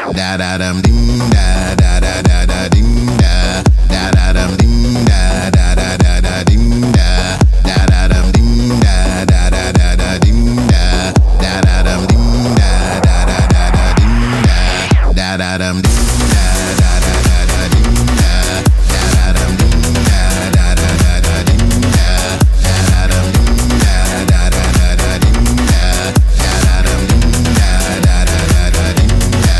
da da dum ding da da da da da ding da da da dum ding da da da da da ding da da da dum ding da da da da da ding da da da dum ding da da da da da ding da da dum ding da da da da da ding da da dum ding da da da da da ding da da dum ding da da da da da ding da da dum ding da da da da da ding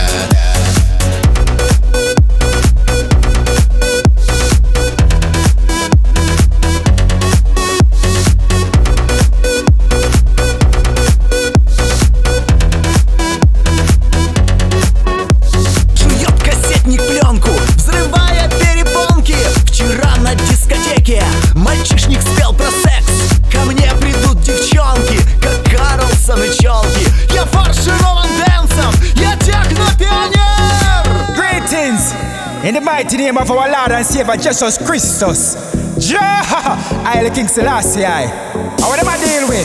Жует кассетник пленку, взрывая перепонки. Вчера на дискотеке мальчишник спел про секс. Ко мне придут девчонки, как Карлсон и челки. Я фарширован дэнсом, я техно-пионер. Greetings in the mighty name of our Lord and Savior Jesus Christus. Jah, I the King Selassie. And what am I deal with?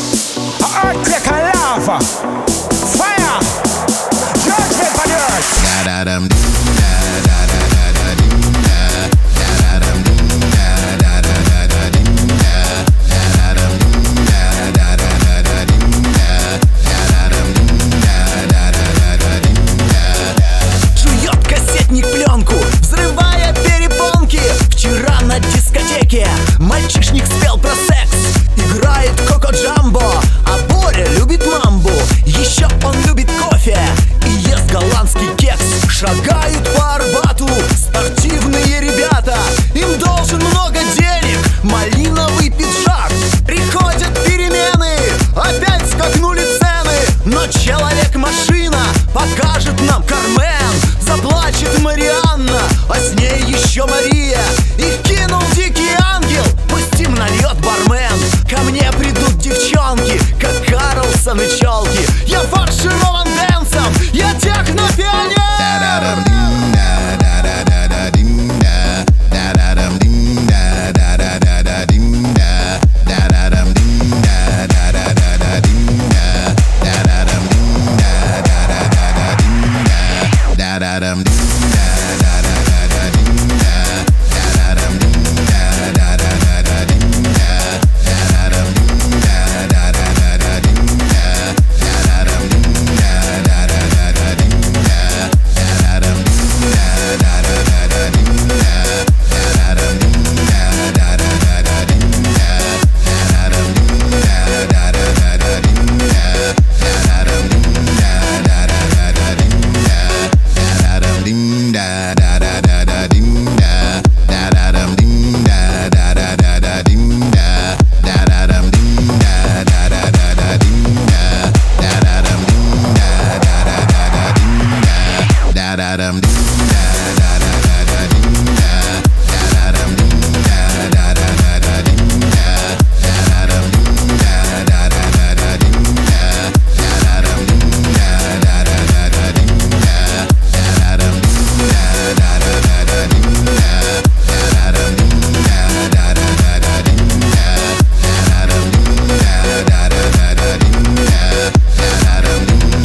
A earthquake and lava, fire, judgment for the earth. da da dum ding da da da da da ding da da dum ding da da da da da ding da da dum ding da da da da da ding da da dum ding da da da da da ding da. Жует кассетник пленку, взрывая перепонки. Вчера на дискотеке мальчишник спел про секс. Играет Коко Джамбо, а Боря любит мамбу. Еще он любит кофе и ест голландский кекс. Шагают по Арбату спортивные ребята. Им должен много денег малиновый пиджак. Приходят перемены, опять скакнули цены. Но человек-машина покажет нам Кармен. Заплачет Марианна, а с ней еще Мария. Их кинул дикий ангел, пусть им нальет бармен. Ко мне придут девчонки, как Карлсон и челки. Я фарширован дэнсом, я техно-пионер. Da da dum ding da da da da da ding da da da dum ding da da da da da ding da da da dum ding da da da da da ding da da da dum ding da da da da da ding da da dum ding da da da da da ding da da dum ding da da da da da ding da da dum ding da da da da da ding da da dum ding da da da da da ding da da dum ding da da da da da ding da da dum ding da da da da da ding da da dum ding da da da da da ding da da dum ding da da da da da ding da da dum ding da da da da da ding da da dum ding da da da da da ding da da dum ding da da da da da ding da da dum ding da da da da da ding da da dum ding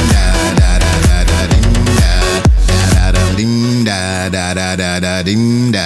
da da da da ding da